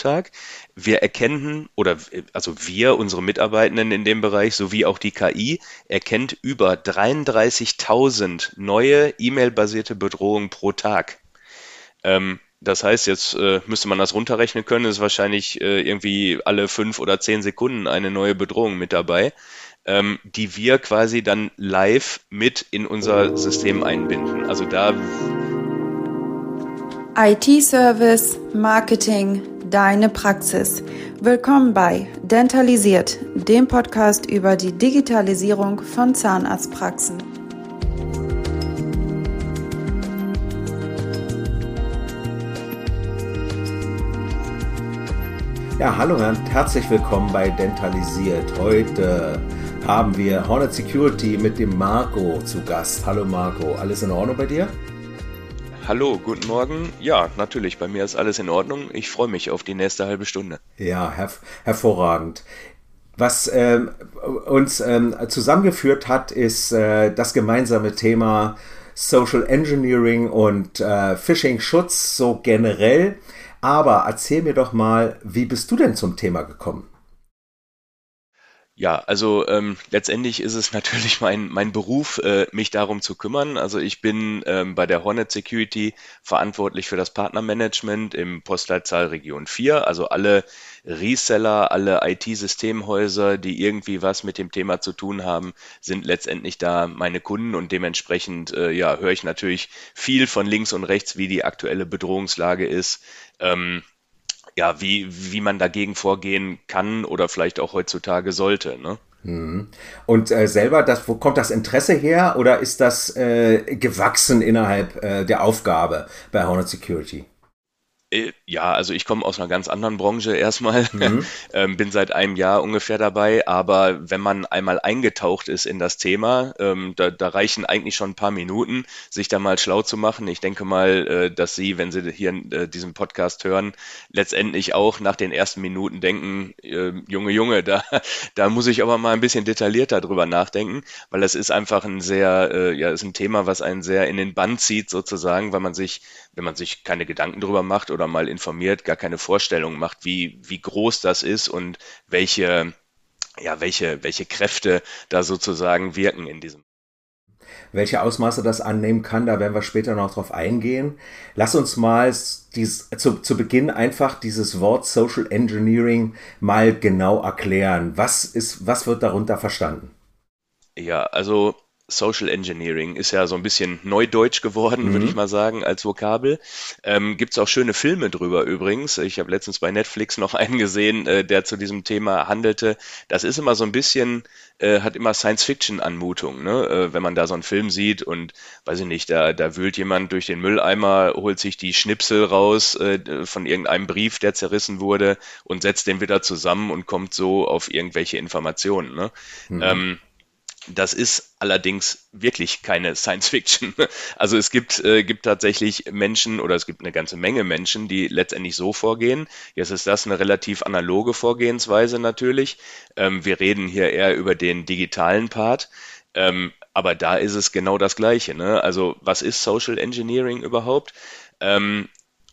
Tag. Wir erkennen, wir, unsere Mitarbeitenden in dem Bereich, sowie auch die KI, erkennt über 33.000 neue E-Mail-basierte Bedrohungen pro Tag. Das heißt, jetzt müsste man das runterrechnen können, ist wahrscheinlich irgendwie alle 5 oder 10 Sekunden eine neue Bedrohung mit dabei, die wir quasi dann live mit in unser System einbinden. Also da IT-Service, Marketing, deine Praxis. Willkommen bei Dentalisiert, dem Podcast über die Digitalisierung von Zahnarztpraxen. Ja, hallo und herzlich willkommen bei Dentalisiert. Heute haben wir Hornet Security mit dem Marco zu Gast. Hallo Marco, alles in Ordnung bei dir? Hallo, guten Morgen. Ja, natürlich, bei mir ist alles in Ordnung. Ich freue mich auf die nächste halbe Stunde. Ja, hervorragend. Was uns zusammengeführt hat, ist das gemeinsame Thema Social Engineering und Phishing-Schutz so generell. Aber erzähl mir doch mal, wie bist du denn zum Thema gekommen? Ja, also letztendlich ist es natürlich mein Beruf, mich darum zu kümmern. Also ich bin bei der Hornet Security verantwortlich für das Partnermanagement im Postleitzahl Region 4. Also alle Reseller, alle IT-Systemhäuser, die irgendwie was mit dem Thema zu tun haben, sind letztendlich da meine Kunden und dementsprechend höre ich natürlich viel von links und rechts, wie die aktuelle Bedrohungslage ist. Wie man dagegen vorgehen kann oder vielleicht auch heutzutage sollte, ne? Und selber, wo kommt das Interesse her oder ist das gewachsen innerhalb der Aufgabe bei Hornet Security? Ja, also ich komme aus einer ganz anderen Branche erstmal, Mhm. bin seit einem Jahr ungefähr dabei, aber wenn man einmal eingetaucht ist in das Thema, da reichen eigentlich schon ein paar Minuten, sich da mal schlau zu machen. Ich denke mal, dass Sie, wenn Sie hier diesen Podcast hören, letztendlich auch nach den ersten Minuten denken, Junge, da muss ich aber mal ein bisschen detaillierter drüber nachdenken, weil es ist einfach ist ein Thema, was einen sehr in den Bann zieht sozusagen, weil man sich, wenn man sich keine Gedanken drüber macht oder mal informiert, gar keine Vorstellung macht, wie groß das ist und welche Kräfte da sozusagen wirken in diesem. Welche Ausmaße das annehmen kann, da werden wir später noch drauf eingehen. Lass uns mal zu Beginn einfach dieses Wort Social Engineering mal genau erklären. Was wird darunter verstanden? Ja, also Social Engineering ist ja so ein bisschen neudeutsch geworden, würde ich Mhm. mal sagen, als Vokabel. Gibt's auch schöne Filme drüber übrigens. Ich habe letztens bei Netflix noch einen gesehen, der zu diesem Thema handelte. Das ist immer so ein bisschen, hat immer Science-Fiction-Anmutung, ne? Wenn man da so einen Film sieht und, weiß ich nicht, da wühlt jemand durch den Mülleimer, holt sich die Schnipsel raus von irgendeinem Brief, der zerrissen wurde und setzt den wieder zusammen und kommt so auf irgendwelche Informationen, ne? Mhm. Ähm, Das ist allerdings wirklich keine Science Fiction. Also gibt tatsächlich Menschen oder es gibt eine ganze Menge Menschen, die letztendlich so vorgehen. Jetzt ist das eine relativ analoge Vorgehensweise natürlich. Wir reden hier eher über den digitalen Part. Aber da ist es genau das Gleiche, ne? Also was ist Social Engineering überhaupt? Ähm,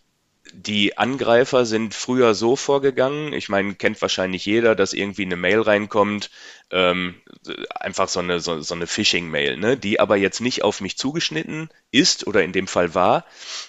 Die Angreifer sind früher so vorgegangen, ich meine, kennt wahrscheinlich jeder, dass irgendwie eine Mail reinkommt, ähm, einfach so eine Phishing-Mail, ne, die aber jetzt nicht auf mich zugeschnitten ist oder in dem Fall war,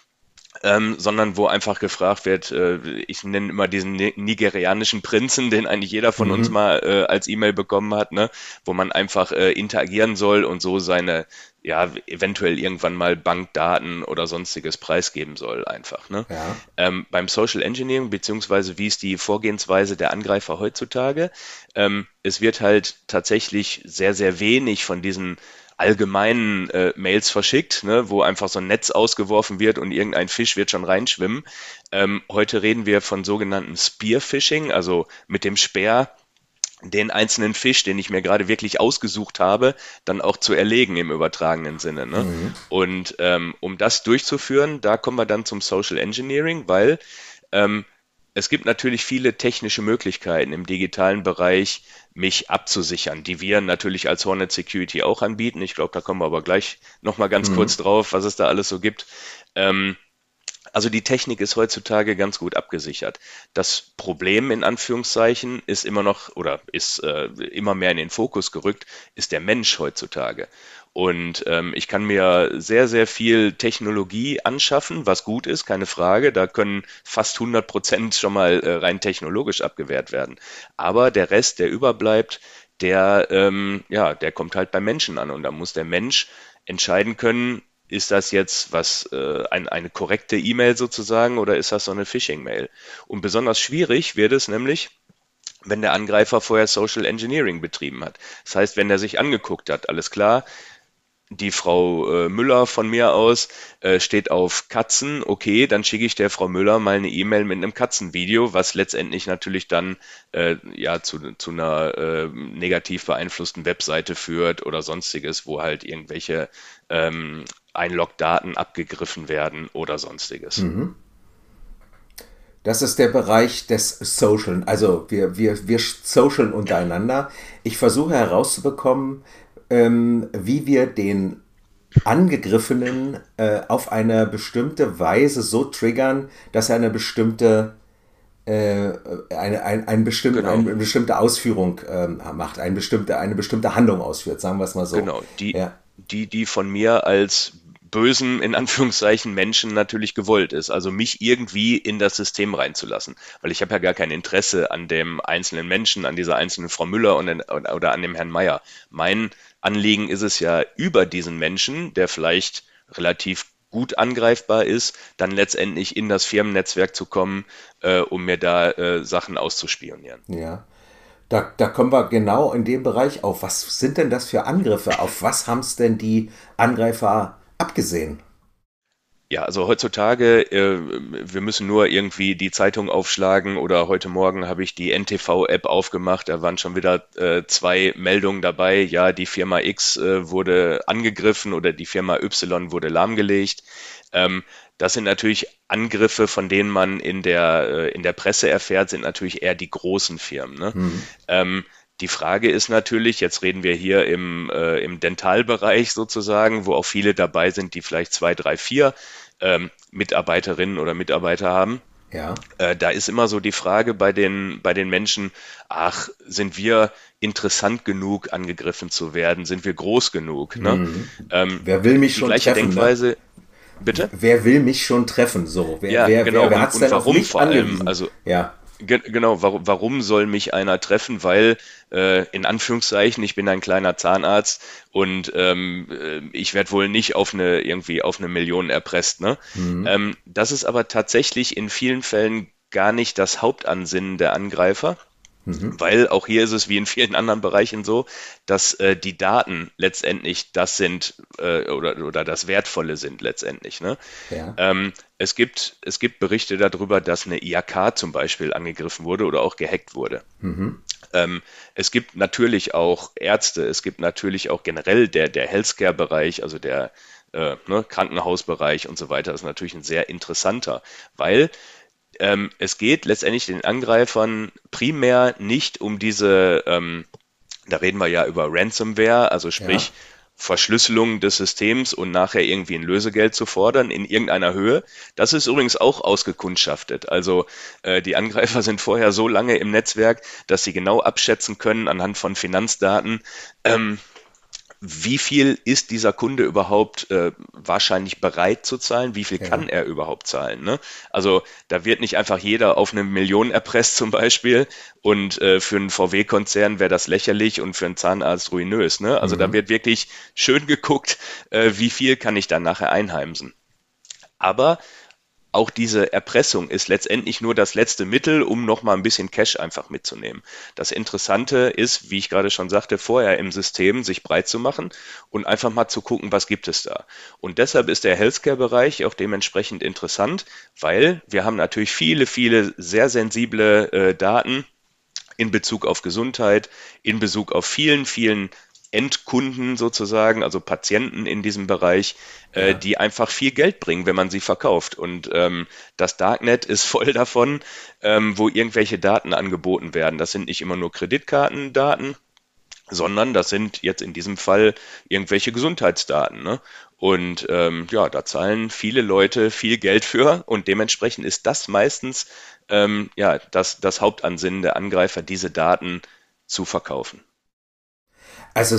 sondern wo einfach gefragt wird, ich nenne immer diesen nigerianischen Prinzen, den eigentlich jeder von uns Mhm. mal als E-Mail bekommen hat, ne, wo man einfach interagieren soll und so seine, ja, eventuell irgendwann mal Bankdaten oder sonstiges preisgeben soll einfach, ne. Ja. Beim Social Engineering, beziehungsweise wie ist die Vorgehensweise der Angreifer heutzutage? Es wird halt tatsächlich sehr, sehr wenig von diesen allgemeinen Mails verschickt, ne, wo einfach so ein Netz ausgeworfen wird und irgendein Fisch wird schon reinschwimmen. Heute reden wir von sogenannten Spearfishing, also mit dem Speer den einzelnen Fisch, den ich mir gerade wirklich ausgesucht habe, dann auch zu erlegen im übertragenen Sinne. Ne? Mhm. Und um das durchzuführen, da kommen wir dann zum Social Engineering, weil ähm, es gibt natürlich viele technische Möglichkeiten im digitalen Bereich, mich abzusichern, die wir natürlich als Hornet Security auch anbieten. Ich glaube, da kommen wir aber gleich nochmal ganz kurz Mhm. drauf, was es da alles so gibt. Ähm, Also die Technik ist heutzutage ganz gut abgesichert. Das Problem in Anführungszeichen ist immer noch oder ist immer mehr in den Fokus gerückt, ist der Mensch heutzutage. Und ich kann mir sehr, sehr viel Technologie anschaffen, was gut ist, keine Frage. Da können fast 100% schon mal rein technologisch abgewehrt werden. Aber der Rest, der überbleibt, der kommt halt beim Menschen an. Und da muss der Mensch entscheiden können, ist das jetzt eine korrekte E-Mail sozusagen oder ist das so eine Phishing-Mail? Und besonders schwierig wird es nämlich, wenn der Angreifer vorher Social Engineering betrieben hat. Das heißt, wenn er sich angeguckt hat, alles klar, die Frau Müller von mir aus steht auf Katzen, okay, dann schicke ich der Frau Müller mal eine E-Mail mit einem Katzenvideo, was letztendlich natürlich dann zu einer negativ beeinflussten Webseite führt oder sonstiges, wo halt irgendwelche Einlogdaten abgegriffen werden oder sonstiges. Mhm. Das ist der Bereich des Socialen. Also wir socialen untereinander. Ich versuche herauszubekommen, wie wir den Angegriffenen auf eine bestimmte Weise so triggern, dass er eine bestimmte eine bestimmte Ausführung macht, eine bestimmte Handlung ausführt, sagen wir es mal so. Genau, Ja. die von mir als bösen, in Anführungszeichen, Menschen natürlich gewollt ist. Also mich irgendwie in das System reinzulassen. Weil ich habe ja gar kein Interesse an dem einzelnen Menschen, an dieser einzelnen Frau Müller oder an dem Herrn Meier. Mein Anliegen ist es ja, über diesen Menschen, der vielleicht relativ gut angreifbar ist, dann letztendlich in das Firmennetzwerk zu kommen, um mir da Sachen auszuspionieren. Ja. Da kommen wir genau in dem Bereich auf. Was sind denn das für Angriffe? Auf was haben es denn die Angreifer abgesehen? Ja, also heutzutage, wir müssen nur irgendwie die Zeitung aufschlagen oder heute Morgen habe ich die NTV-App aufgemacht, da waren schon wieder 2 Meldungen dabei. Ja, die Firma X wurde angegriffen oder die Firma Y wurde lahmgelegt. Das sind natürlich Angriffe, von denen man in der Presse erfährt, sind natürlich eher die großen Firmen. Ne? Die Frage ist natürlich, jetzt reden wir hier im Dentalbereich sozusagen, wo auch viele dabei sind, die vielleicht 2, 3, 4 Mitarbeiterinnen oder Mitarbeiter haben. Ja. Da ist immer so die Frage bei den Menschen, ach, sind wir interessant genug, angegriffen zu werden? Sind wir groß genug? Ne? Wer will mich Die schon gleiche treffen? Denkweise, Ne? Wer Wer will mich schon treffen? So, genau, wer hat's und denn auf warum mich vor allem? angewiesen? Also Ja. Genau, warum soll mich einer treffen? Weil, in Anführungszeichen, ich bin ein kleiner Zahnarzt und ich werde wohl nicht irgendwie auf eine Million erpresst. Ne? Das ist aber tatsächlich in vielen Fällen gar nicht das Hauptansinnen der Angreifer. Weil auch hier ist es wie in vielen anderen Bereichen so, dass die Daten letztendlich das sind oder das Wertvolle sind letztendlich. Ne? Ja. Es gibt Berichte darüber, dass eine IHK zum Beispiel angegriffen wurde oder auch gehackt wurde. Es gibt natürlich auch Ärzte, es gibt natürlich auch generell der Healthcare-Bereich, also der Krankenhausbereich und so weiter, ist natürlich ein sehr interessanter, weil es geht letztendlich den Angreifern primär nicht um da reden wir ja über Ransomware, also sprich Verschlüsselung des Systems und nachher irgendwie ein Lösegeld zu fordern in irgendeiner Höhe. Das ist übrigens auch ausgekundschaftet. Also die Angreifer sind vorher so lange im Netzwerk, dass sie genau abschätzen können anhand von Finanzdaten, wie viel ist dieser Kunde überhaupt wahrscheinlich bereit zu zahlen? Wie viel kann er überhaupt zahlen? Ne? Also da wird nicht einfach jeder auf eine Million erpresst zum Beispiel und für einen VW-Konzern wäre das lächerlich und für einen Zahnarzt ruinös. Ne? Also da wird wirklich schön geguckt, wie viel kann ich dann nachher einheimsen. Aber auch diese Erpressung ist letztendlich nur das letzte Mittel, um nochmal ein bisschen Cash einfach mitzunehmen. Das Interessante ist, wie ich gerade schon sagte, vorher im System sich breit zu machen und einfach mal zu gucken, was gibt es da. Und deshalb ist der Healthcare-Bereich auch dementsprechend interessant, weil wir haben natürlich viele, viele sehr sensible Daten in Bezug auf Gesundheit, in Bezug auf vielen, vielen Endkunden sozusagen, also Patienten in diesem Bereich, die einfach viel Geld bringen, wenn man sie verkauft. Und das Darknet ist voll davon, wo irgendwelche Daten angeboten werden. Das sind nicht immer nur Kreditkartendaten, sondern das sind jetzt in diesem Fall irgendwelche Gesundheitsdaten, ne? Und ja, da zahlen viele Leute viel Geld für und dementsprechend ist das meistens ja, das Hauptansinnen der Angreifer, diese Daten zu verkaufen. Also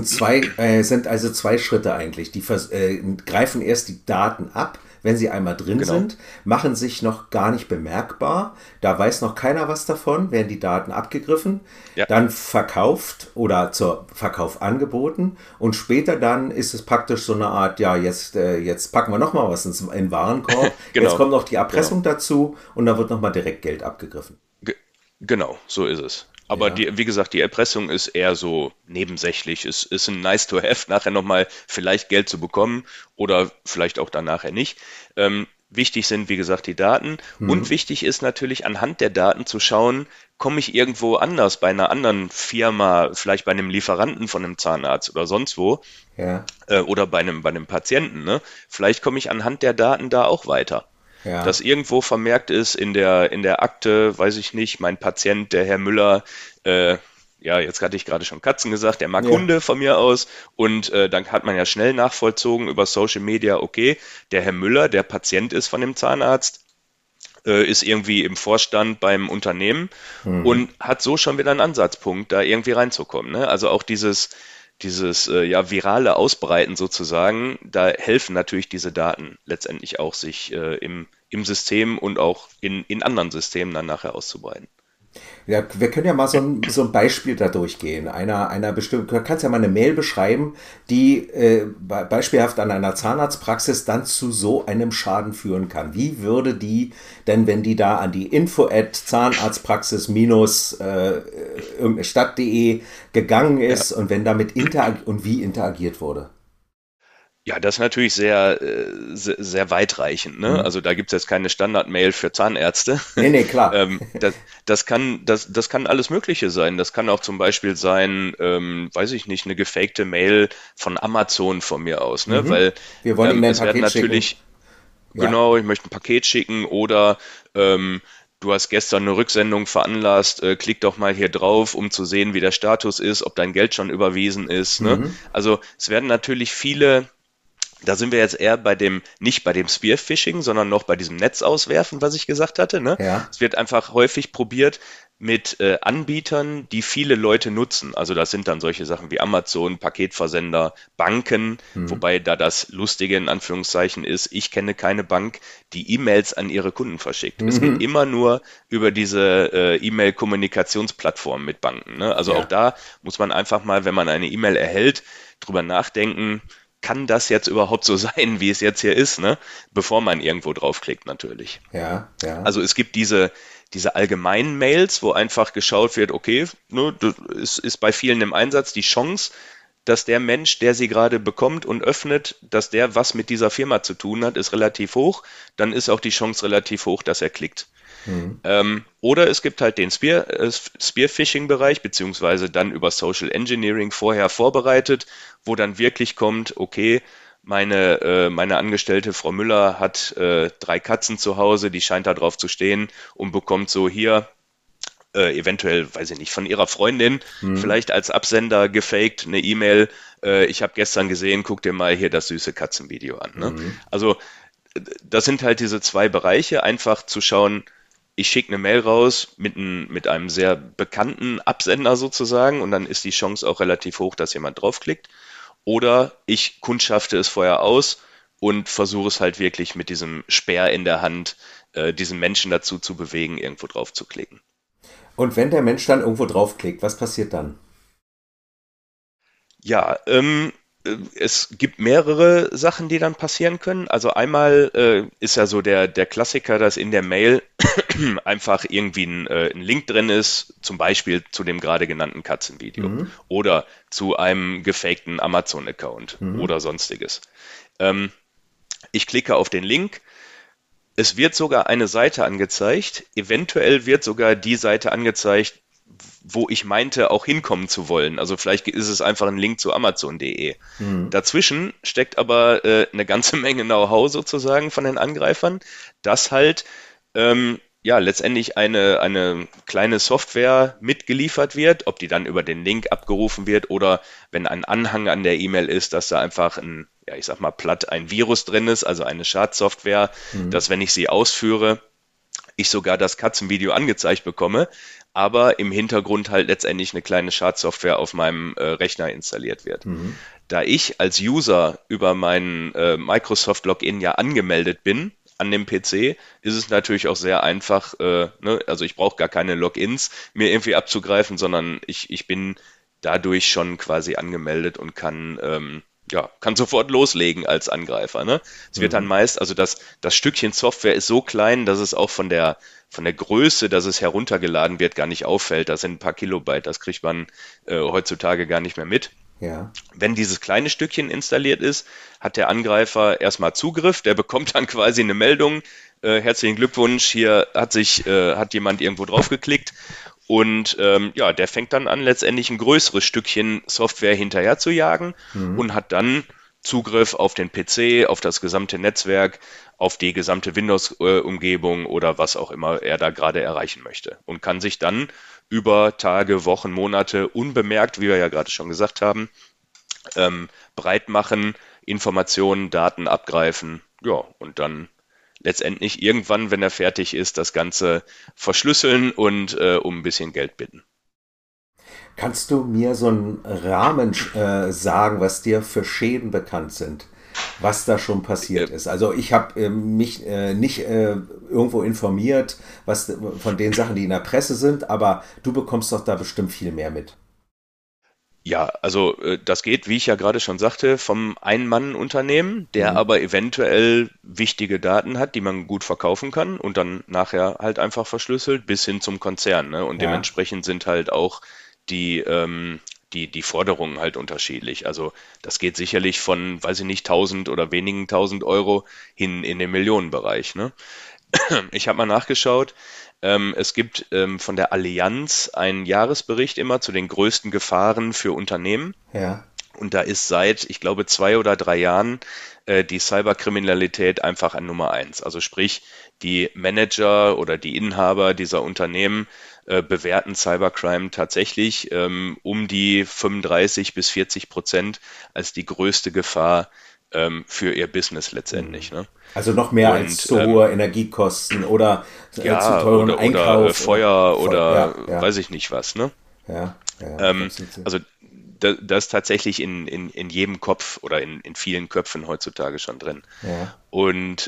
sind also zwei Schritte eigentlich. Die greifen erst die Daten ab, wenn sie einmal drin Genau. sind, machen sich noch gar nicht bemerkbar. Da weiß noch keiner was davon, werden die Daten abgegriffen, Ja, dann verkauft oder zur Verkauf angeboten und später dann ist es praktisch so eine Art, ja, jetzt packen wir noch mal was in den Warenkorb, jetzt genau, kommt noch die genau. Erpressung dazu und da wird noch mal direkt Geld abgegriffen. Ge genau, so ist es. Aber Ja. wie gesagt, die Erpressung ist eher so nebensächlich. Es ist ein nice to have, nachher nochmal vielleicht Geld zu bekommen oder vielleicht auch dann nachher nicht. Wichtig sind, wie gesagt, die Daten. Und Mhm. wichtig ist natürlich anhand der Daten zu schauen, komme ich irgendwo anders bei einer anderen Firma, vielleicht bei einem Lieferanten von einem Zahnarzt oder sonst wo, Ja, oder bei einem Patienten, ne? Vielleicht komme ich anhand der Daten da auch weiter. Dass ja. irgendwo vermerkt ist in der Akte, weiß ich nicht, mein Patient, der Herr Müller, äh, ja, jetzt hatte ich gerade schon Katzen gesagt, der mag Ja. Hunde von mir aus und dann hat man ja schnell nachvollzogen über Social Media, okay, der Herr Müller, der Patient ist von dem Zahnarzt, ist irgendwie im Vorstand beim Unternehmen Mhm. und hat so schon wieder einen Ansatzpunkt, da irgendwie reinzukommen. Ne? Also auch dieses ja, virale Ausbreiten sozusagen, da helfen natürlich diese Daten letztendlich auch, sich im System und auch in anderen Systemen dann nachher auszubreiten. Ja, wir können ja mal so ein Beispiel da durchgehen. Einer bestimmt, du kannst ja mal eine Mail beschreiben, die beispielhaft an einer Zahnarztpraxis dann zu so einem Schaden führen kann. Wie würde die denn, wenn die da an die info@zahnarztpraxis irgendeine Stadt.de gegangen Ja. ist und wenn damit und wie interagiert wurde? Ja, das ist natürlich sehr weitreichend, ne? Hm? Also da gibt es jetzt keine Standard-Mail für Zahnärzte. Nee, nee, klar. Das kann alles Mögliche sein. Das kann auch zum Beispiel sein, weiß ich nicht, eine gefakte Mail von Amazon von mir aus, ne? Mhm. Weil Wir wollen Ihnen ein es werden Paket schicken. natürlich, Ja. genau, ich möchte ein Paket schicken oder du hast gestern eine Rücksendung veranlasst, klick doch mal hier drauf, um zu sehen, wie der Status ist, ob dein Geld schon überwiesen ist, ne? Mhm. Also es werden natürlich viele, da sind wir jetzt eher nicht bei dem Spearfishing, sondern noch bei diesem Netzauswerfen, was ich gesagt hatte, ne? Ja. Es wird einfach häufig probiert mit Anbietern, die viele Leute nutzen. Also das sind dann solche Sachen wie Amazon, Paketversender, Banken, Mhm. wobei da das Lustige in Anführungszeichen ist, ich kenne keine Bank, die E-Mails an ihre Kunden verschickt. Es geht Mhm. immer nur über diese E-Mail-Kommunikationsplattform mit Banken, ne? Also auch Ja. da muss man einfach mal, wenn man eine E-Mail erhält, drüber nachdenken, kann das jetzt überhaupt so sein, wie es jetzt hier ist, ne? Bevor man irgendwo draufklickt, natürlich. Ja. Ja. Also es gibt diese allgemeinen Mails, wo einfach geschaut wird, okay, ne, das ist bei vielen im Einsatz die Chance, dass der Mensch, der sie gerade bekommt und öffnet, dass der was mit dieser Firma zu tun hat, ist relativ hoch. Dann ist auch die Chance relativ hoch, dass er klickt. Mhm. Oder es gibt halt den Spearfishing-Bereich, beziehungsweise dann über Social Engineering vorher vorbereitet, wo dann wirklich kommt, okay, meine Angestellte Frau Müller hat 3 Katzen zu Hause, die scheint da drauf zu stehen und bekommt so hier eventuell, weiß ich nicht, von ihrer Freundin Mhm. vielleicht als Absender gefaked eine E-Mail. Ich habe gestern gesehen, guck dir mal hier das süße Katzenvideo an. Ne? Mhm. Also das sind halt diese zwei Bereiche, einfach zu schauen, ich schicke eine Mail raus mit einem sehr bekannten Absender sozusagen und dann ist die Chance auch relativ hoch, dass jemand draufklickt. Oder ich kundschafte es vorher aus und versuche es halt wirklich mit diesem Speer in der Hand, diesen Menschen dazu zu bewegen, irgendwo drauf zu klicken. Und wenn der Mensch dann irgendwo draufklickt, was passiert dann? Ja, es gibt mehrere Sachen, die dann passieren können. Also einmal ist ja so der Klassiker, dass in der Mail einfach irgendwie ein Link drin ist, zum Beispiel zu dem gerade genannten Katzenvideo Mhm. oder zu einem gefakten Amazon-Account Mhm. oder sonstiges. Ähm, Ich klicke auf den Link. Es wird sogar eine Seite angezeigt. Eventuell wird sogar die Seite angezeigt, wo ich meinte, auch hinkommen zu wollen. Also vielleicht ist es einfach ein Link zu Amazon.de. Mhm. Dazwischen steckt aber eine ganze Menge Know-how sozusagen von den Angreifern, dass halt ja letztendlich eine kleine Software mitgeliefert wird, ob die dann über den Link abgerufen wird oder wenn ein Anhang an der E-Mail ist, dass da einfach ja, ich sag mal platt, ein Virus drin ist, also eine Schadsoftware, dass wenn ich sie ausführe, ich sogar das Katzenvideo angezeigt bekomme, aber im Hintergrund halt letztendlich eine kleine Schadsoftware auf meinem Rechner installiert wird. Da ich als User über meinen Microsoft-Login ja angemeldet bin an dem PC, ist es natürlich auch sehr einfach, ne? Also ich brauche gar keine Logins mir irgendwie abzugreifen, sondern ich bin dadurch schon quasi angemeldet und kann sofort loslegen als Angreifer. Ne? Es wird dann meist, also das Stückchen Software ist so klein, dass es auch von der Größe, dass es heruntergeladen wird, gar nicht auffällt. Das sind ein paar Kilobyte, das kriegt man heutzutage gar nicht mehr mit. Ja. Wenn dieses kleine Stückchen installiert ist, hat der Angreifer erstmal Zugriff, der bekommt dann quasi eine Meldung, herzlichen Glückwunsch, hier hat jemand irgendwo drauf geklickt. Und ja, der fängt dann an, letztendlich ein größeres Stückchen Software hinterher zu jagen und hat dann Zugriff auf den PC, auf das gesamte Netzwerk, auf die gesamte Windows-Umgebung oder was auch immer er da gerade erreichen möchte. Und kann sich dann über Tage, Wochen, Monate unbemerkt, wie wir ja gerade schon gesagt haben, breit machen, Informationen, Daten abgreifen, ja, und dann letztendlich irgendwann, wenn er fertig ist, das Ganze verschlüsseln und um ein bisschen Geld bitten. Kannst du mir so einen Rahmen sagen, was dir für Schäden bekannt sind? Was da schon passiert ist? Also ich habe mich nicht irgendwo informiert, was von den Sachen, die in der Presse sind, aber du bekommst doch da bestimmt viel mehr mit. Ja, also das geht, wie ich ja gerade schon sagte, vom Ein-Mann-Unternehmen, der aber eventuell wichtige Daten hat, die man gut verkaufen kann und dann nachher halt einfach verschlüsselt, bis hin zum Konzern. Ne? Und dementsprechend sind halt auch die Forderungen halt unterschiedlich. Also das geht sicherlich von, weiß ich nicht, 1.000 oder wenigen 1.000 Euro hin in den Millionenbereich. Ne? Ich habe mal nachgeschaut. Es gibt von der Allianz einen Jahresbericht immer zu den größten Gefahren für Unternehmen. Ja. Und da ist seit, ich glaube, 2 oder 3 Jahren die Cyberkriminalität einfach an Nummer 1. Also sprich, die Manager oder die Inhaber dieser Unternehmen bewerten Cybercrime tatsächlich um die 35-40% als die größte Gefahr für ihr Business letztendlich. Ne? Also noch mehr als zu hohe Energiekosten oder zu teuren Einkauf. Oder Feuer oder weiß ich nicht was. Ne? Ja, also das ist tatsächlich in jedem Kopf oder in vielen Köpfen heutzutage schon drin. Ja. Und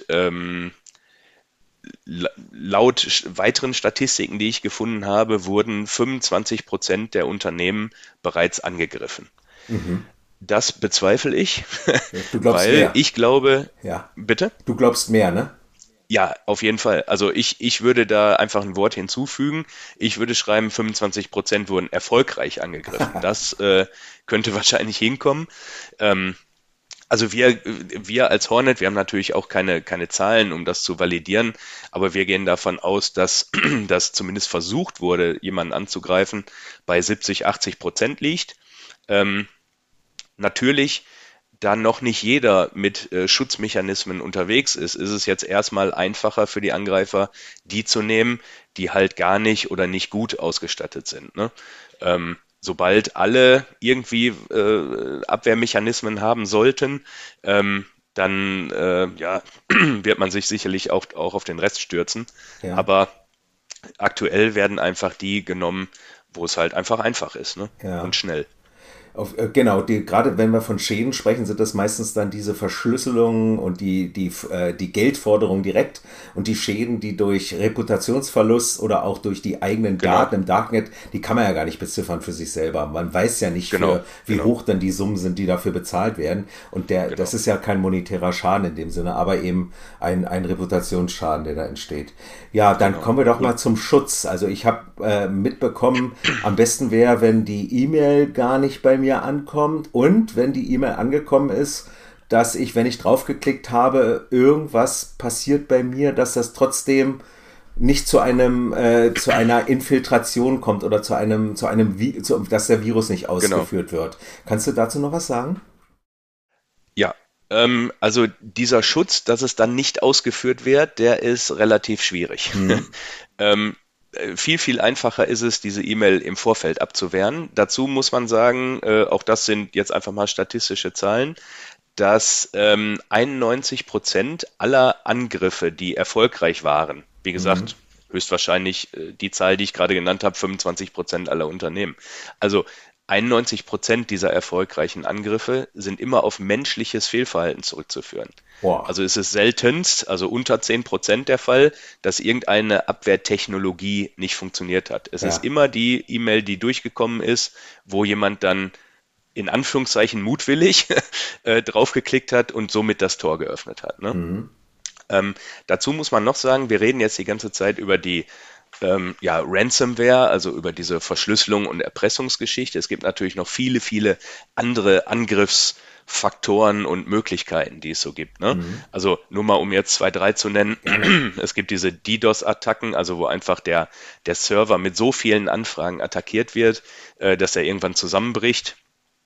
laut weiteren Statistiken, die ich gefunden habe, wurden 25% der Unternehmen bereits angegriffen. Das bezweifle ich, Du glaubst weil mehr. ich glaube, Ja. bitte? Du glaubst mehr, ne? Ja, auf jeden Fall. Also ich würde da einfach ein Wort hinzufügen. Ich würde schreiben, 25% wurden erfolgreich angegriffen. Das könnte wahrscheinlich hinkommen. Also wir als Hornet, wir haben natürlich auch keine Zahlen, um das zu validieren, aber wir gehen davon aus, dass das zumindest versucht wurde, jemanden anzugreifen, bei 70-80% liegt. Natürlich, da noch nicht jeder mit Schutzmechanismen unterwegs ist es jetzt erstmal einfacher für die Angreifer, die zu nehmen, die halt gar nicht oder nicht gut ausgestattet sind. Ne? Sobald alle irgendwie Abwehrmechanismen haben sollten, dann wird man sich sicherlich auch auf den Rest stürzen. Ja. Aber aktuell werden einfach die genommen, wo es halt einfach ist, ne? Ja. Und schnell. Genau, gerade wenn wir von Schäden sprechen, sind das meistens dann diese Verschlüsselungen und die Geldforderung direkt und die Schäden, die durch Reputationsverlust oder auch durch die eigenen Daten im Darknet, die kann man ja gar nicht beziffern für sich selber. Man weiß ja nicht, wie hoch dann die Summen sind, die dafür bezahlt werden. Und das ist ja kein monetärer Schaden in dem Sinne, aber eben ein Reputationsschaden, der da entsteht. Ja, dann kommen wir doch mal zum Schutz. Also ich habe mitbekommen, am besten wäre, wenn die E-Mail gar nicht bei mir ankommt und wenn die E-Mail angekommen ist, dass ich, wenn ich draufgeklickt habe, irgendwas passiert bei mir, dass das trotzdem nicht zu einer Infiltration kommt oder dass der Virus nicht ausgeführt wird. Kannst du dazu noch was sagen? Ja, Also dieser Schutz, dass es dann nicht ausgeführt wird, der ist relativ schwierig. Mhm. Ähm, Viel, viel einfacher ist es, diese E-Mail im Vorfeld abzuwehren. Dazu muss man sagen, auch das sind jetzt einfach mal statistische Zahlen, dass 91% aller Angriffe, die erfolgreich waren, wie Mhm. gesagt, höchstwahrscheinlich die Zahl, die ich gerade genannt habe, 25% aller Unternehmen. Also 91% dieser erfolgreichen Angriffe sind immer auf menschliches Fehlverhalten zurückzuführen. Boah. Also ist es seltenst, also unter 10% der Fall, dass irgendeine Abwehrtechnologie nicht funktioniert hat. Es ist Ja. immer die E-Mail, die durchgekommen ist, wo jemand dann in Anführungszeichen mutwillig draufgeklickt hat und somit das Tor geöffnet hat. Ne? Mhm. Dazu muss man noch sagen, wir reden jetzt die ganze Zeit über die ja, Ransomware, also über diese Verschlüsselung und Erpressungsgeschichte. Es gibt natürlich noch viele, viele andere Angriffsfaktoren und Möglichkeiten, die es so gibt. Ne? Mhm. Also nur mal, um jetzt zwei, drei zu nennen. Gerne. Es gibt diese DDoS-Attacken, also wo einfach der Server mit so vielen Anfragen attackiert wird, dass er irgendwann zusammenbricht.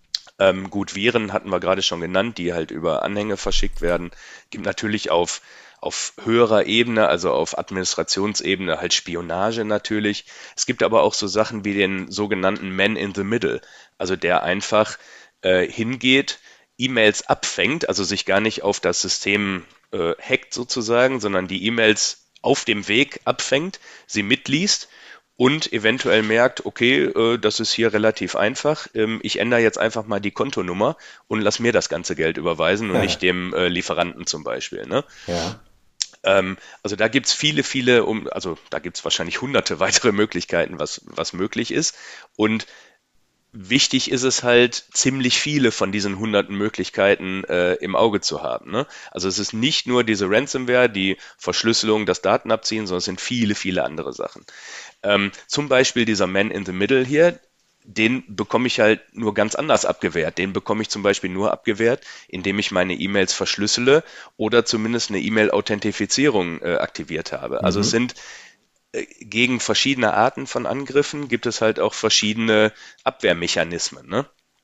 Gut, Viren hatten wir gerade schon genannt, die halt über Anhänge verschickt werden. Gibt natürlich auf höherer Ebene, also auf Administrationsebene, halt Spionage natürlich. Es gibt aber auch so Sachen wie den sogenannten Man in the Middle, also der einfach hingeht, E-Mails abfängt, also sich gar nicht auf das System hackt sozusagen, sondern die E-Mails auf dem Weg abfängt, sie mitliest und eventuell merkt, okay, das ist hier relativ einfach. Ich ändere jetzt einfach mal die Kontonummer und lass mir das ganze Geld überweisen und nicht dem Lieferanten zum Beispiel. Ne? Ja. Also da gibt's viele, viele, also da gibt's wahrscheinlich hunderte weitere Möglichkeiten, was möglich ist. Und wichtig ist es halt, ziemlich viele von diesen hunderten Möglichkeiten im Auge zu haben. Ne? Also es ist nicht nur diese Ransomware, die Verschlüsselung, das Datenabziehen, sondern es sind viele, viele andere Sachen. Zum Beispiel dieser Man in the Middle hier, den bekomme ich halt nur ganz anders abgewehrt. Den bekomme ich zum Beispiel nur abgewehrt, indem ich meine E-Mails verschlüssele oder zumindest eine E-Mail-Authentifizierung aktiviert habe. Also es Mhm. sind gegen verschiedene Arten von Angriffen gibt es halt auch verschiedene Abwehrmechanismen. Ne?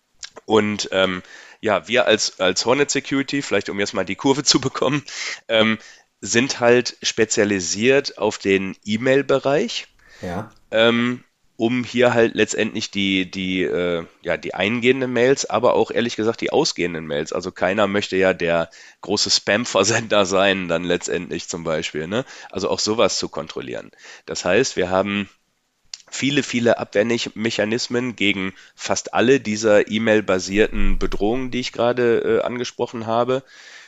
Und ja, wir als Hornet Security, vielleicht um jetzt mal die Kurve zu bekommen, sind halt spezialisiert auf den E-Mail-Bereich, Ja. ähm, um hier halt letztendlich ja, die eingehenden Mails, aber auch ehrlich gesagt die ausgehenden Mails. Also keiner möchte ja der große Spam-Versender sein, dann letztendlich zum Beispiel. Ne? Also auch sowas zu kontrollieren. Das heißt, wir haben viele, viele Abwehrmechanismen gegen fast alle dieser E-Mail-basierten Bedrohungen, die ich gerade angesprochen habe.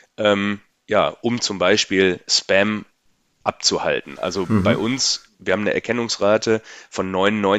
Ja, um zum Beispiel Spam abzuhalten. Also bei Mhm. uns, wir haben eine Erkennungsrate von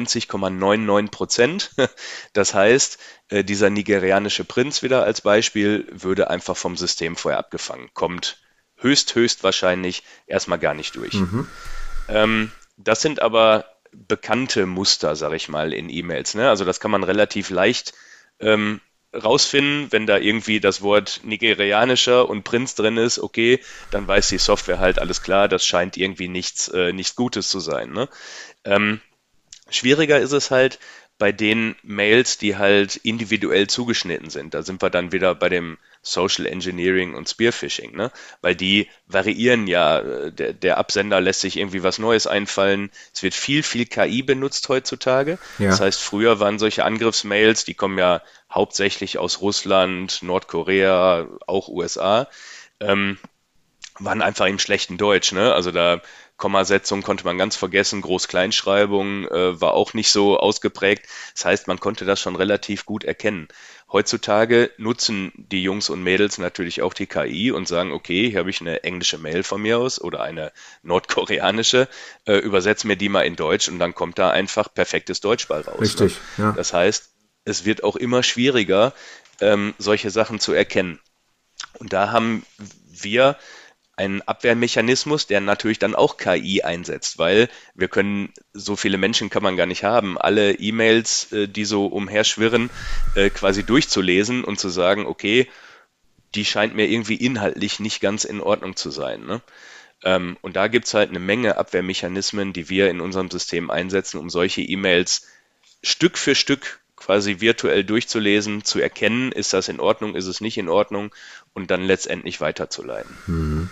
99,99%. Das heißt, dieser nigerianische Prinz wieder als Beispiel würde einfach vom System vorher abgefangen, kommt höchstwahrscheinlich erstmal gar nicht durch. Mhm. Das sind aber bekannte Muster, sag ich mal, in E-Mails. Ne? Also das kann man relativ leicht ähm, rausfinden, wenn da irgendwie das Wort nigerianischer und Prinz drin ist, okay, dann weiß die Software halt, alles klar, das scheint irgendwie nichts Gutes zu sein. Ne? Ähm, Schwieriger ist es halt bei den Mails, die halt individuell zugeschnitten sind. Da sind wir dann wieder bei dem Social Engineering und Spearphishing, ne? Weil die variieren ja. Der Absender lässt sich irgendwie was Neues einfallen. Es wird viel, viel KI benutzt heutzutage. Das Ja. heißt, früher waren solche Angriffsmails, die kommen ja hauptsächlich aus Russland, Nordkorea, auch USA, ähm, waren einfach im schlechten Deutsch, ne? Also da Kommasetzung konnte man ganz vergessen, Groß-Kleinschreibung war auch nicht so ausgeprägt. Das heißt, man konnte das schon relativ gut erkennen. Heutzutage nutzen die Jungs und Mädels natürlich auch die KI und sagen, okay, hier habe ich eine englische Mail von mir aus oder eine nordkoreanische, übersetze mir die mal in Deutsch und dann kommt da einfach perfektes Deutsch bei raus. Ne? Richtig. Ja. Das heißt, es wird auch immer schwieriger, solche Sachen zu erkennen. Und da haben wir einen Abwehrmechanismus, der natürlich dann auch KI einsetzt, weil wir können, so viele Menschen kann man gar nicht haben, alle E-Mails, die so umherschwirren, quasi durchzulesen und zu sagen, okay, die scheint mir irgendwie inhaltlich nicht ganz in Ordnung zu sein. Ne? Und da gibt's halt eine Menge Abwehrmechanismen, die wir in unserem System einsetzen, um solche E-Mails Stück für Stück quasi virtuell durchzulesen, zu erkennen, ist das in Ordnung, ist es nicht in Ordnung und dann letztendlich weiterzuleiten.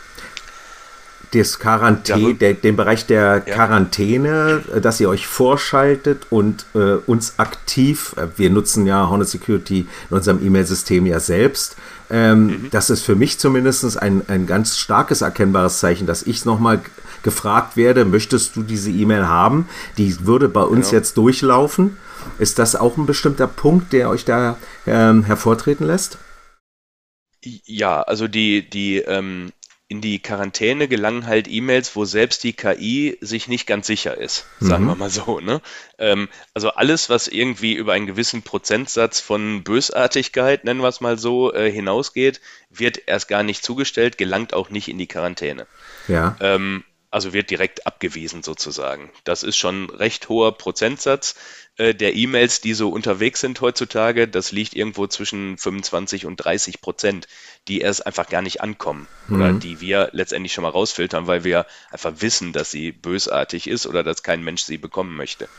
Den Bereich der Quarantäne, dass ihr euch vorschaltet und uns aktiv, wir nutzen ja Hornet Security in unserem E-Mail-System ja selbst, das ist für mich zumindest ein ganz starkes erkennbares Zeichen, dass ich nochmal gefragt werde, möchtest du diese E-Mail haben? Die würde bei uns jetzt durchlaufen. Ist das auch ein bestimmter Punkt, der euch da hervortreten lässt? Ja, also in die Quarantäne gelangen halt E-Mails, wo selbst die KI sich nicht ganz sicher ist, sagen wir mal so, ne? Also alles, was irgendwie über einen gewissen Prozentsatz von Bösartigkeit, nennen wir es mal so, hinausgeht, wird erst gar nicht zugestellt, gelangt auch nicht in die Quarantäne. Ja. Also wird direkt abgewiesen sozusagen. Das ist schon ein recht hoher Prozentsatz der E-Mails, die so unterwegs sind heutzutage. Das liegt irgendwo zwischen 25 und 30%, die erst einfach gar nicht ankommen oder die wir letztendlich schon mal rausfiltern, weil wir einfach wissen, dass sie bösartig ist oder dass kein Mensch sie bekommen möchte.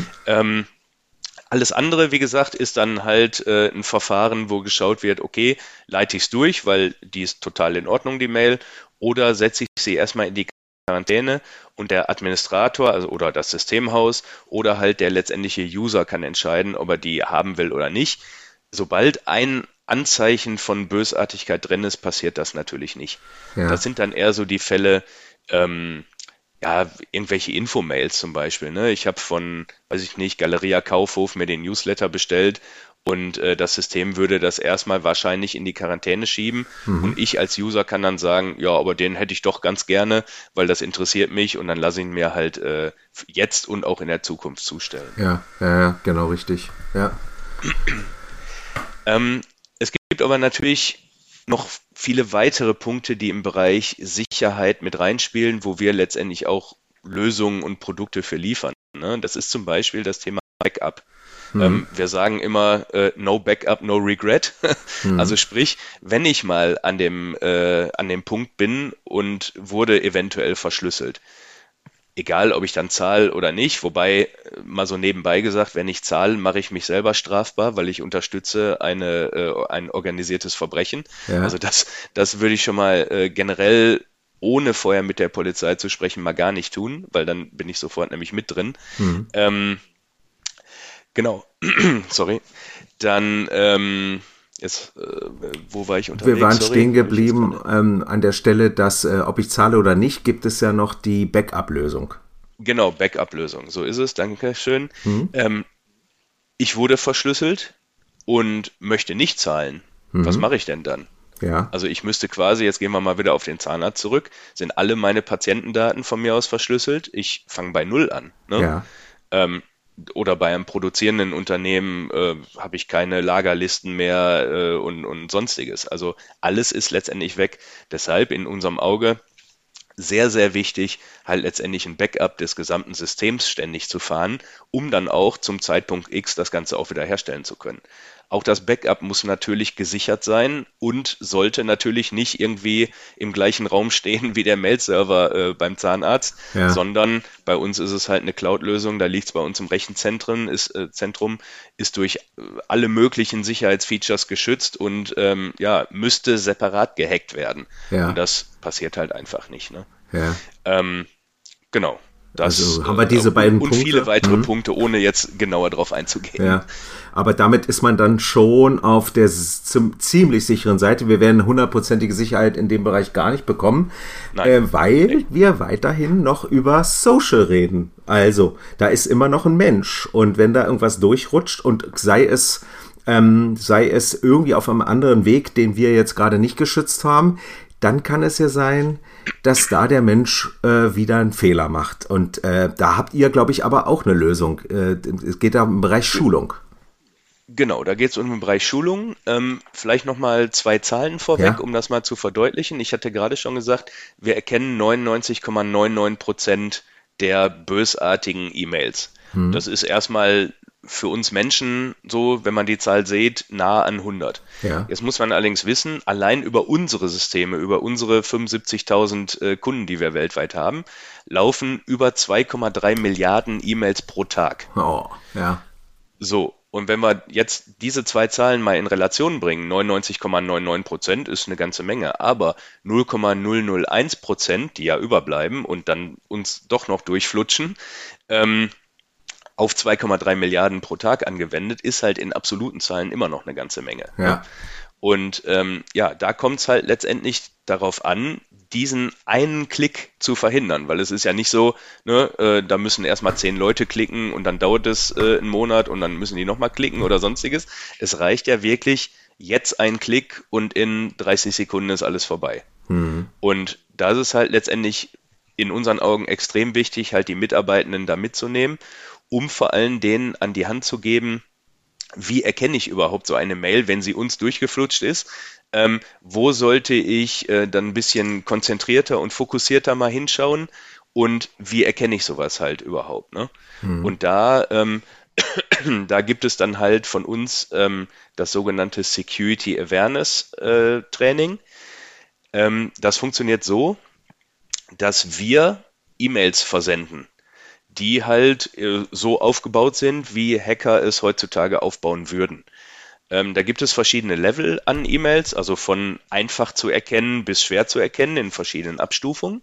Alles andere, wie gesagt, ist dann halt ein Verfahren, wo geschaut wird, okay, leite ich es durch, weil die ist total in Ordnung, die Mail, oder setze ich sie erstmal in die Quarantäne und der Administrator, also oder das Systemhaus oder halt der letztendliche User kann entscheiden, ob er die haben will oder nicht. Sobald ein Anzeichen von Bösartigkeit drin ist, passiert das natürlich nicht. Ja. Das sind dann eher so die Fälle, irgendwelche Infomails zum Beispiel. Ne? Ich habe von, weiß ich nicht, Galeria Kaufhof mir den Newsletter bestellt und das System würde das erstmal wahrscheinlich in die Quarantäne schieben und ich als User kann dann sagen, ja, aber den hätte ich doch ganz gerne, weil das interessiert mich und dann lasse ich ihn mir halt jetzt und auch in der Zukunft zustellen. Ja, genau richtig. Ja. Es gibt aber natürlich noch viele weitere Punkte, die im Bereich Sicherheit mit reinspielen, wo wir letztendlich auch Lösungen und Produkte für liefern. Ne? Das ist zum Beispiel das Thema Backup. Wir sagen immer, no Backup, no regret. Also sprich, wenn ich mal an dem Punkt bin und wurde eventuell verschlüsselt, egal ob ich dann zahle oder nicht, wobei mal so nebenbei gesagt, wenn ich zahle, mache ich mich selber strafbar, weil ich unterstütze ein organisiertes Verbrechen. Ja. Also das würde ich schon mal generell ohne vorher mit der Polizei zu sprechen mal gar nicht tun, weil dann bin ich sofort nämlich mit drin. Genau, sorry. Dann, wo war ich unterwegs? Wir waren Sorry, stehen geblieben an der Stelle, dass, ob ich zahle oder nicht, gibt es ja noch die Backup-Lösung. Genau, Backup-Lösung, so ist es, danke schön. Ich wurde verschlüsselt und möchte nicht zahlen. Was mache ich denn dann? Ja. Also ich müsste quasi, jetzt gehen wir mal wieder auf den Zahnarzt zurück, sind alle meine Patientendaten von mir aus verschlüsselt. Ich fange bei Null an. Ne? Ja. Oder bei einem produzierenden Unternehmen habe ich keine Lagerlisten mehr und sonstiges. Also alles ist letztendlich weg. Deshalb in unserem Auge sehr, sehr wichtig, halt letztendlich ein Backup des gesamten Systems ständig zu fahren, um dann auch zum Zeitpunkt X das Ganze auch wieder herstellen zu können. Auch das Backup muss natürlich gesichert sein und sollte natürlich nicht irgendwie im gleichen Raum stehen wie der Mail-Server beim Zahnarzt, sondern bei uns ist es halt eine Cloud-Lösung, da liegt es bei uns im Rechenzentrum, ist durch alle möglichen Sicherheitsfeatures geschützt und müsste separat gehackt werden. Ja. Und das passiert halt einfach nicht. Ne? Ja. Genau. Also haben wir diese beiden Punkte. Und viele weitere Punkte, ohne jetzt genauer drauf einzugehen. Ja, aber damit ist man dann schon auf der ziemlich sicheren Seite. Wir werden 100%ige Sicherheit in dem Bereich gar nicht bekommen, weil wir weiterhin noch über Social reden. Also, da ist immer noch ein Mensch und wenn da irgendwas durchrutscht und sei es irgendwie auf einem anderen Weg, den wir jetzt gerade nicht geschützt haben, dann kann es ja sein, dass da der Mensch wieder einen Fehler macht. Und da habt ihr, glaube ich, aber auch eine Lösung. Es geht da im Bereich Schulung. Genau, da geht es um den Bereich Schulung. Vielleicht nochmal 2 Zahlen vorweg, um das mal zu verdeutlichen. Ich hatte gerade schon gesagt, wir erkennen 99,99% der bösartigen E-Mails. Das ist erstmal für uns Menschen so, wenn man die Zahl sieht, nah an 100. Ja. Jetzt muss man allerdings wissen, allein über unsere Systeme, über unsere 75.000 Kunden, die wir weltweit haben, laufen über 2,3 Milliarden E-Mails pro Tag. Oh, ja. So, Und wenn wir jetzt diese zwei Zahlen mal in Relation bringen, 99,99% ist eine ganze Menge, aber 0,001%, die ja überbleiben und dann uns doch noch durchflutschen, auf 2,3 Milliarden pro Tag angewendet, ist halt in absoluten Zahlen immer noch eine ganze Menge. Ne? Ja. Und da kommt es halt letztendlich darauf an, diesen einen Klick zu verhindern, weil es ist ja nicht so, ne, da müssen erstmal 10 Leute klicken und dann dauert es einen Monat und dann müssen die nochmal klicken oder sonstiges. Es reicht ja wirklich jetzt ein Klick und in 30 Sekunden ist alles vorbei. Und da ist es halt letztendlich in unseren Augen extrem wichtig, halt die Mitarbeitenden da mitzunehmen, um vor allen denen an die Hand zu geben, wie erkenne ich überhaupt so eine Mail, wenn sie uns durchgeflutscht ist? Wo sollte ich dann ein bisschen konzentrierter und fokussierter mal hinschauen? Und wie erkenne ich sowas halt überhaupt? Ne? Und da gibt es dann halt von uns das sogenannte Security Awareness Training. Das funktioniert so, dass wir E-Mails versenden, die halt so aufgebaut sind, wie Hacker es heutzutage aufbauen würden. Da gibt es verschiedene Level an E-Mails, also von einfach zu erkennen bis schwer zu erkennen in verschiedenen Abstufungen.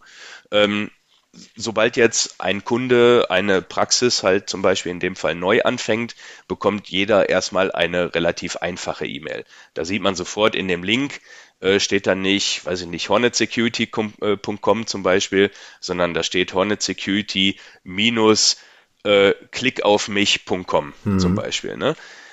Sobald jetzt ein Kunde eine Praxis halt zum Beispiel in dem Fall neu anfängt, bekommt jeder erstmal eine relativ einfache E-Mail. Da sieht man sofort in dem Link, steht da nicht, weiß ich nicht, hornetsecurity.com zum Beispiel, sondern da steht hornetsecurity minus klickaufmich.com zum Beispiel. Ne?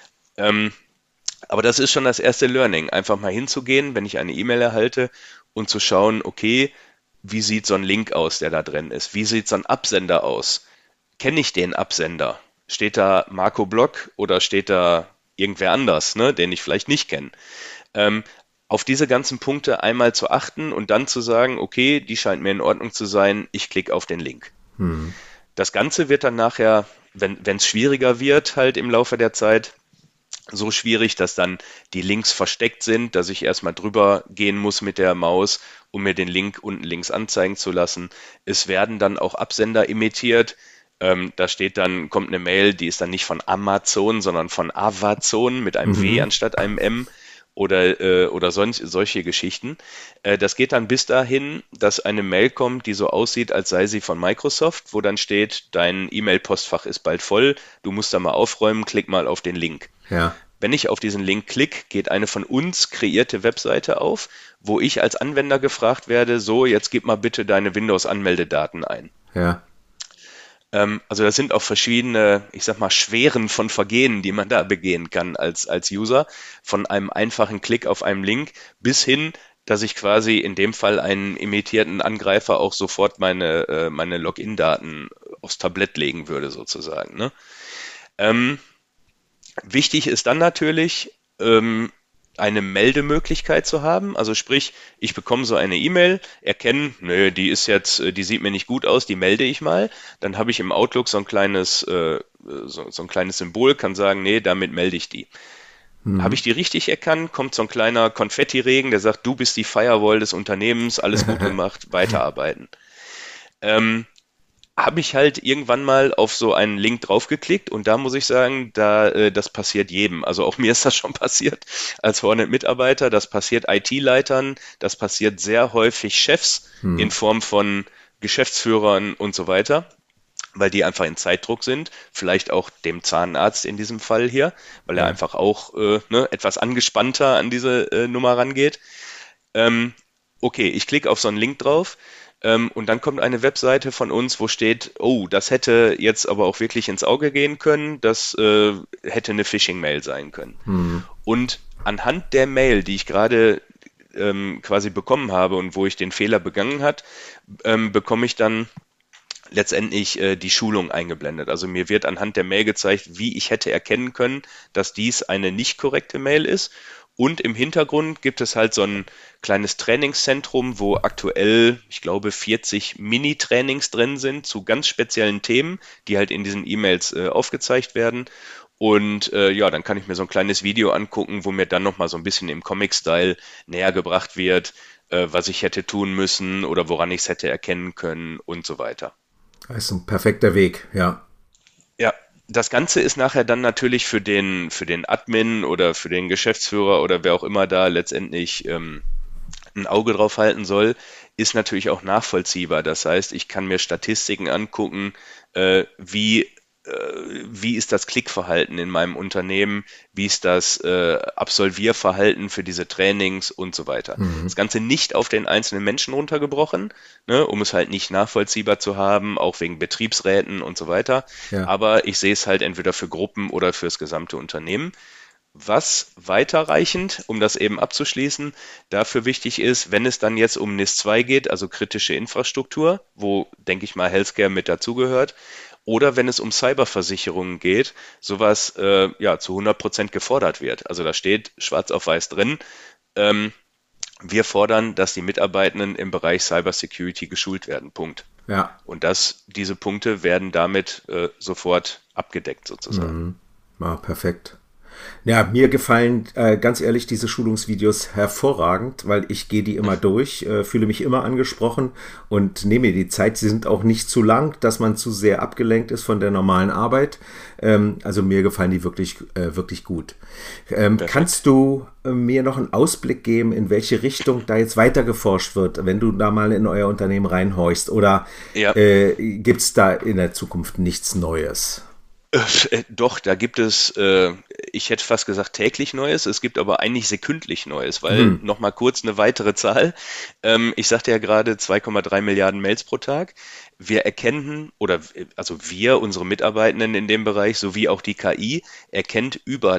Aber das ist schon das erste Learning, einfach mal hinzugehen, wenn ich eine E-Mail erhalte und zu schauen, okay, wie sieht so ein Link aus, der da drin ist? Wie sieht so ein Absender aus? Kenne ich den Absender? Steht da Marco Block oder steht da irgendwer anders, ne, den ich vielleicht nicht kenne? Auf diese ganzen Punkte einmal zu achten und dann zu sagen, okay, die scheint mir in Ordnung zu sein, ich klicke auf den Link. Das Ganze wird dann nachher, wenn es schwieriger wird, halt im Laufe der Zeit, so schwierig, dass dann die Links versteckt sind, dass ich erstmal drüber gehen muss mit der Maus, um mir den Link unten links anzeigen zu lassen. Es werden dann auch Absender imitiert. Da steht dann, kommt eine Mail, die ist dann nicht von Amazon, sondern von Avazon mit einem W anstatt einem M oder solche Geschichten. Das geht dann bis dahin, dass eine Mail kommt, die so aussieht, als sei sie von Microsoft, wo dann steht, dein E-Mail-Postfach ist bald voll, du musst da mal aufräumen, klick mal auf den Link. Ja. Wenn ich auf diesen Link klicke, geht eine von uns kreierte Webseite auf, wo ich als Anwender gefragt werde, so, jetzt gib mal bitte deine Windows-Anmeldedaten ein. Ja. Also das sind auch verschiedene, ich sag mal, Schweren von Vergehen, die man da begehen kann als User, von einem einfachen Klick auf einen Link bis hin, dass ich quasi in dem Fall einen imitierten Angreifer auch sofort meine Login-Daten aufs Tablett legen würde, sozusagen. Ne? Wichtig ist dann natürlich, eine Meldemöglichkeit zu haben. Also sprich, ich bekomme so eine E-Mail, erkenne, nö, die sieht mir nicht gut aus, die melde ich mal. Dann habe ich im Outlook so ein kleines Symbol, kann sagen, nee, damit melde ich die. Habe ich die richtig erkannt, kommt so ein kleiner Konfettiregen, der sagt, du bist die Firewall des Unternehmens, alles gut gemacht, weiterarbeiten. Habe ich halt irgendwann mal auf so einen Link draufgeklickt und da muss ich sagen, das passiert jedem. Also auch mir ist das schon passiert als Hornet-Mitarbeiter, das passiert IT-Leitern, das passiert sehr häufig Chefs in Form von Geschäftsführern und so weiter, weil die einfach in Zeitdruck sind, vielleicht auch dem Zahnarzt in diesem Fall hier, weil er einfach auch etwas angespannter an diese Nummer rangeht. Okay, ich klicke auf so einen Link drauf. Und dann kommt eine Webseite von uns, wo steht, oh, das hätte jetzt aber auch wirklich ins Auge gehen können, das hätte eine Phishing-Mail sein können. Und anhand der Mail, die ich gerade quasi bekommen habe und wo ich den Fehler begangen hat, bekomme ich dann letztendlich die Schulung eingeblendet. Also mir wird anhand der Mail gezeigt, wie ich hätte erkennen können, dass dies eine nicht korrekte Mail ist. Und im Hintergrund gibt es halt so ein kleines Trainingszentrum, wo aktuell, ich glaube, 40 Mini-Trainings drin sind zu ganz speziellen Themen, die halt in diesen E-Mails aufgezeigt werden. Und dann kann ich mir so ein kleines Video angucken, wo mir dann nochmal so ein bisschen im Comic-Style näher gebracht wird, was ich hätte tun müssen oder woran ich es hätte erkennen können und so weiter. Das ist ein perfekter Weg, ja. Ja, Das Ganze ist nachher dann natürlich für den Admin oder für den Geschäftsführer oder wer auch immer da letztendlich ein Auge drauf halten soll, ist natürlich auch nachvollziehbar. Das heißt, ich kann mir Statistiken angucken, wie wie ist das Klickverhalten in meinem Unternehmen, wie ist das Absolvierverhalten für diese Trainings und so weiter. Das Ganze nicht auf den einzelnen Menschen runtergebrochen, ne, um es halt nicht nachvollziehbar zu haben, auch wegen Betriebsräten und so weiter. Ja. Aber ich sehe es halt entweder für Gruppen oder fürs gesamte Unternehmen. Was weiterreichend, um das eben abzuschließen, dafür wichtig ist, wenn es dann jetzt um NIS 2 geht, also kritische Infrastruktur, wo, denke ich mal, Healthcare mit dazugehört, oder wenn es um Cyberversicherungen geht, sowas ja zu 100% gefordert wird. Also da steht schwarz auf weiß drin, wir fordern, dass die Mitarbeitenden im Bereich Cybersecurity geschult werden. Punkt. Ja. Und diese Punkte werden damit sofort abgedeckt sozusagen. Ja, perfekt. Ja, mir gefallen ganz ehrlich diese Schulungsvideos hervorragend, weil ich gehe die immer durch, fühle mich immer angesprochen und nehme mir die Zeit. Sie sind auch nicht zu lang, dass man zu sehr abgelenkt ist von der normalen Arbeit. Also mir gefallen die wirklich, wirklich gut. Kannst du mir noch einen Ausblick geben, in welche Richtung da jetzt weiter geforscht wird, wenn du da mal in euer Unternehmen reinhorchst? Oder Ja. gibt es da in der Zukunft nichts Neues? Doch, da gibt es, ich hätte fast gesagt täglich Neues, es gibt aber eigentlich sekündlich Neues, weil nochmal kurz eine weitere Zahl. Ich sagte ja gerade 2,3 Milliarden Mails pro Tag. Wir erkennen, also wir, unsere Mitarbeitenden in dem Bereich, sowie auch die KI, erkennt über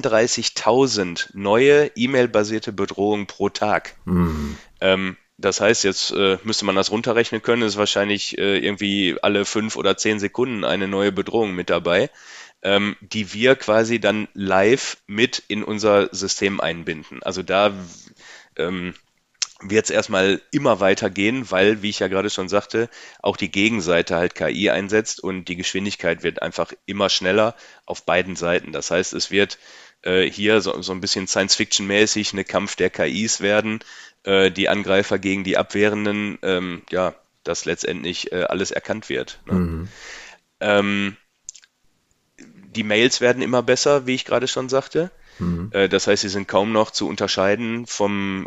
33.000 neue E-Mail-basierte Bedrohungen pro Tag. Das heißt, jetzt müsste man das runterrechnen können, ist wahrscheinlich irgendwie alle 5 oder 10 Sekunden eine neue Bedrohung mit dabei, die wir quasi dann live mit in unser System einbinden. Also da wird es erstmal immer weitergehen, weil, wie ich ja gerade schon sagte, auch die Gegenseite halt KI einsetzt und die Geschwindigkeit wird einfach immer schneller auf beiden Seiten. Das heißt, es wird hier so ein bisschen Science-Fiction-mäßig eine Kampf der KIs werden, die Angreifer gegen die Abwehrenden, ja, dass letztendlich alles erkannt wird. Ne? Die Mails werden immer besser, wie ich gerade schon sagte. Das heißt, sie sind kaum noch zu unterscheiden von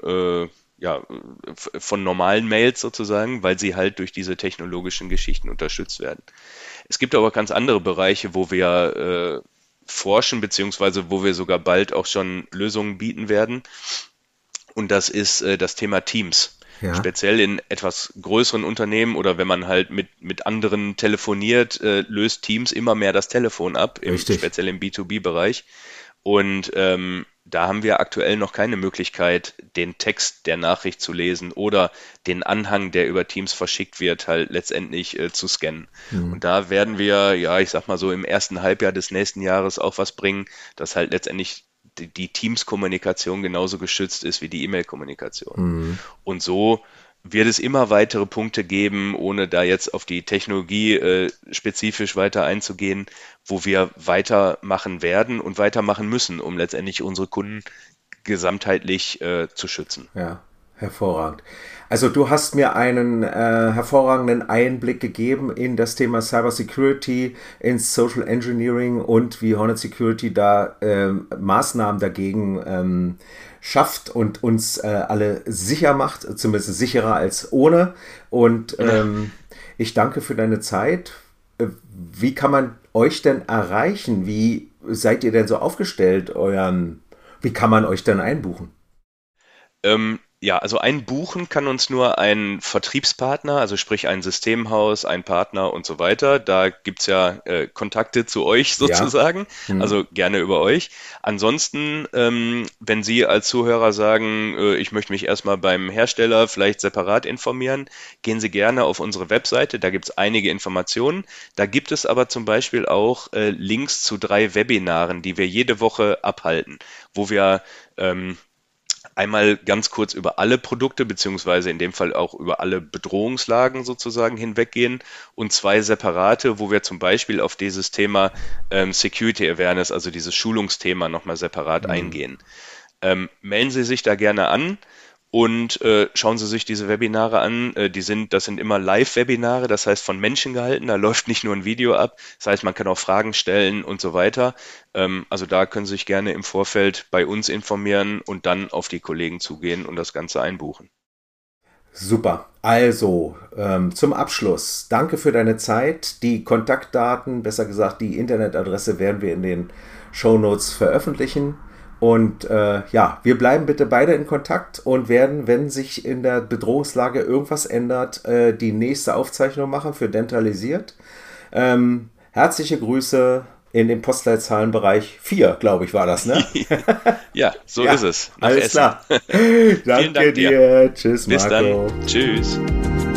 normalen Mails sozusagen, weil sie halt durch diese technologischen Geschichten unterstützt werden. Es gibt aber ganz andere Bereiche, wo wir forschen, beziehungsweise wo wir sogar bald auch schon Lösungen bieten werden. Und das ist das Thema Teams. Ja. Speziell in etwas größeren Unternehmen oder wenn man halt mit anderen telefoniert, löst Teams immer mehr das Telefon ab, speziell im B2B-Bereich. Und da haben wir aktuell noch keine Möglichkeit, den Text der Nachricht zu lesen oder den Anhang, der über Teams verschickt wird, halt letztendlich zu scannen. Und da werden wir, ja, ich sag mal so im ersten Halbjahr des nächsten Jahres auch was bringen, dass halt letztendlich die Teams-Kommunikation genauso geschützt ist wie die E-Mail-Kommunikation. Und so wird es immer weitere Punkte geben, ohne da jetzt auf die Technologie spezifisch weiter einzugehen, wo wir weitermachen werden und weitermachen müssen, um letztendlich unsere Kunden gesamtheitlich zu schützen. Ja, hervorragend. Also du hast mir einen hervorragenden Einblick gegeben in das Thema Cybersecurity, in Social Engineering und wie Hornet Security da Maßnahmen dagegen schafft und uns alle sicher macht, zumindest sicherer als ohne. Und ich danke für deine Zeit. Wie kann man euch denn erreichen? Wie seid ihr denn so aufgestellt? Wie kann man euch denn einbuchen? Ja, also einbuchen kann uns nur ein Vertriebspartner, also sprich ein Systemhaus, ein Partner und so weiter. Da gibt's ja Kontakte zu euch sozusagen, also gerne über euch. Ansonsten, wenn Sie als Zuhörer sagen, ich möchte mich erstmal beim Hersteller vielleicht separat informieren, gehen Sie gerne auf unsere Webseite, da gibt's einige Informationen. Da gibt es aber zum Beispiel auch Links zu 3 Webinaren, die wir jede Woche abhalten, wo wir einmal ganz kurz über alle Produkte, beziehungsweise in dem Fall auch über alle Bedrohungslagen sozusagen hinweggehen und 2 separate, wo wir zum Beispiel auf dieses Thema Security Awareness, also dieses Schulungsthema nochmal separat eingehen. Melden Sie sich da gerne an Und schauen Sie sich diese Webinare an. Das sind immer Live-Webinare, das heißt von Menschen gehalten. Da läuft nicht nur ein Video ab. Das heißt, man kann auch Fragen stellen und so weiter. Also da können Sie sich gerne im Vorfeld bei uns informieren und dann auf die Kollegen zugehen und das Ganze einbuchen. Super. Also, zum Abschluss, danke für deine Zeit. Die Kontaktdaten, besser gesagt die Internetadresse werden wir in den Shownotes veröffentlichen. Und wir bleiben bitte beide in Kontakt und werden, wenn sich in der Bedrohungslage irgendwas ändert, die nächste Aufzeichnung machen für Dentalisiert. Herzliche Grüße in dem Postleitzahlenbereich 4, glaube ich, war das, ne? Ja, so ist es. Alles Essen. Klar. Danke Vielen Dank dir. Tschüss, Bis Marco. dann. Tschüss.